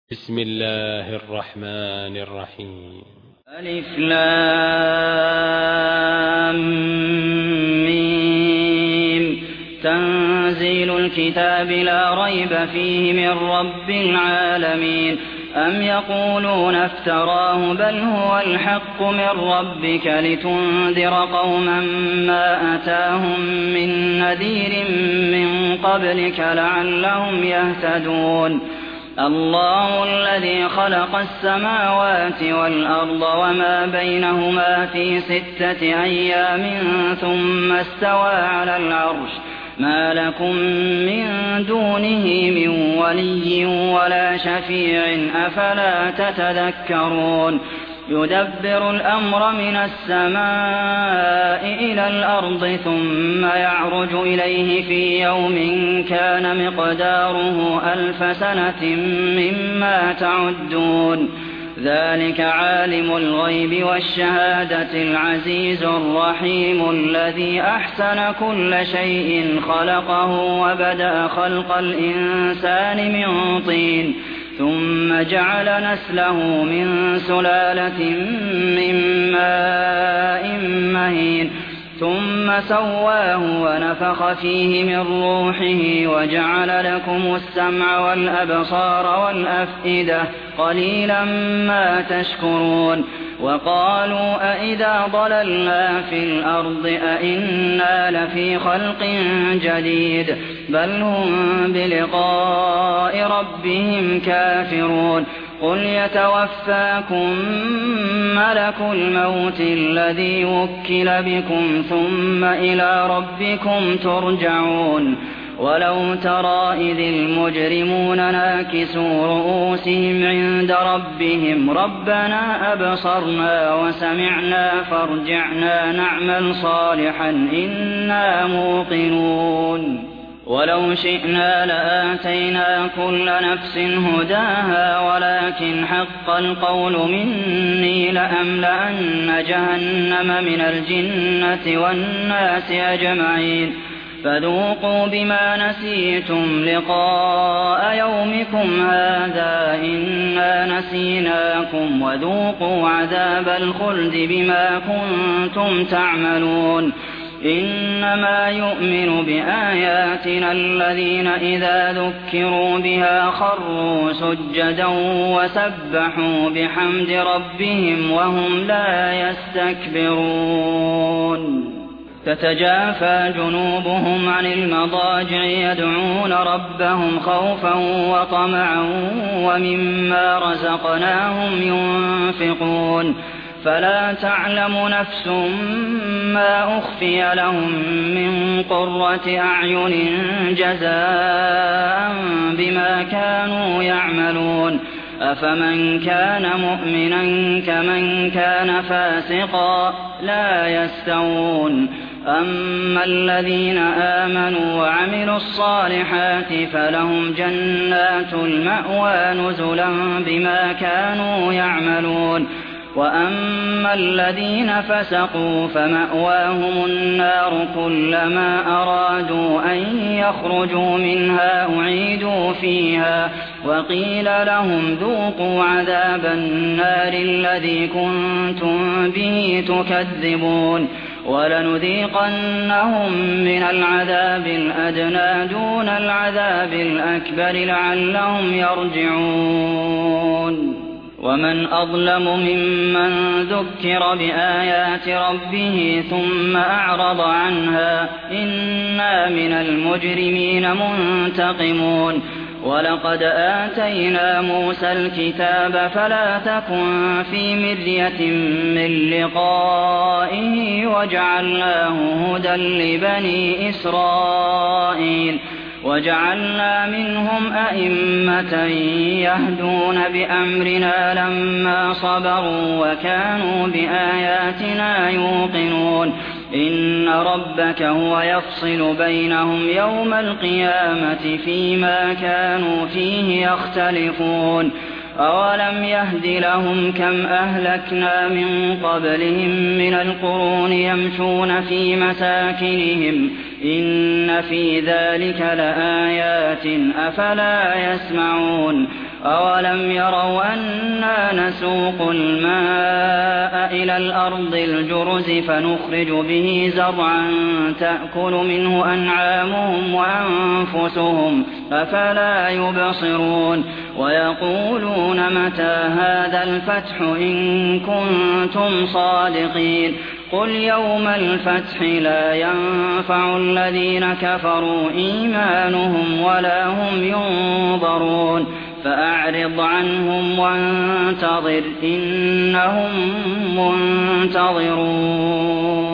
بسم الله الرحمن الرحيم. ألف لام ميم. تنزيل الكتاب لا ريب فيه من رب العالمين. أم يقولون افتراه بل هو الحق من ربك لتنذر قوما ما أتاهم من نذير من قبلك لعلهم يهتدون. الله الذي خلق السماوات والأرض وما بينهما في 6 أيام ثم استوى على العرش ما لكم من دونه من ولي ولا شفيع أفلا تتذكرون. يدبر الأمر من السماء إلى الأرض ثم يعرج إليه في يوم كان مقداره 1000 سنة مما تعدون. ذلك عالم الغيب والشهادة العزيز الرحيم الذي أحسن كل شيء خلقه وبدأ خلق الإنسان من طين ثم جعل نسله من سلالة من ماء مهين ثم سواه ونفخ فيه من روحه وجعل لكم السمع والأبصار والأفئدة قليلا ما تشكرون. وقالوا أئذا ضللنا في الأرض أئنا لفي خلق جديد بل هم بلقاء ربهم كافرون. قل يتوفاكم ملك الموت الذي وكل بكم ثم إلى ربكم ترجعون. ولو ترى إذ المجرمون ناكسوا رؤوسهم عند ربهم ربنا أبصرنا وسمعنا فارجعنا نعمل صالحا إنا موقنون. ولو شئنا لآتينا كل نفس هداها ولكن حق القول مني لأملأن جهنم من الجنة والناس أجمعين. فذوقوا بما نسيتم لقاء يومكم هذا إنا نسيناكم وذوقوا عذاب الخلد بما كنتم تعملون. إنما يؤمن بآياتنا الذين إذا ذكروا بها خروا سجدا وسبحوا بحمد ربهم وهم لا يستكبرون. تتجافى جنوبهم عن المضاجع يدعون ربهم خوفا وطمعا ومما رزقناهم ينفقون. فلا تعلم نفس ما أخفي لهم من قرة أعين جزاء بما كانوا يعملون. أفمن كان مؤمنا كمن كان فاسقا لا يستوون. أما الذين آمنوا وعملوا الصالحات فلهم جنات المأوى نزلا بما كانوا يعملون. وأما الذين فسقوا فمأواهم النار كلما أرادوا أن يخرجوا منها أعيدوا فيها وقيل لهم ذوقوا عذاب النار الذي كنتم به تكذبون. ولنذيقنهم من العذاب الأدنى دون العذاب الأكبر لعلهم يرجعون. ومن أظلم ممن ذكر بآيات ربه ثم أعرض عنها إنا من المجرمين منتقمون. ولقد آتينا موسى الكتاب فلا تكن في مرية من لقائه وجعلناه هدى لبني إسرائيل. وجعلنا منهم أئمة يهدون بأمرنا لما صبروا وكانوا بآياتنا يوقنون. إن ربك هو يفصل بينهم يوم القيامة فيما كانوا فيه يختلفون. أولم يهد لهم كم أهلكنا من قبلهم من القرون يمشون في مساكنهم إن في ذلك لآيات أفلا يسمعون أَوَلَمْ يَرَوْا أَنَّا نَسُوقُ الْمَاءَ إِلَى الْأَرْضِ الْجُرُزِ فَنُخْرِجُ بِهِ زَرْعًا تَأْكُلُ مِنْهُ أَنْعَامُهُمْ وَأَنفُسُهُمْ ۖ أَفَلَا يُبْصِرُونَ وَيَقُولُونَ مَتَىٰ هَٰذَا الْفَتْحُ إِن كُنتُمْ صَادِقِينَ قُلْ يَوْمَ الْفَتْحِ لَا يَنفَعُ الَّذِينَ كَفَرُوا إِيمَانُهُمْ وَلَا هُمْ يُنظَرُونَ فَأَعْرِضْ عَنْهُمْ وَانتَظِرْ إِنَّهُم مُّنتَظِرُونَ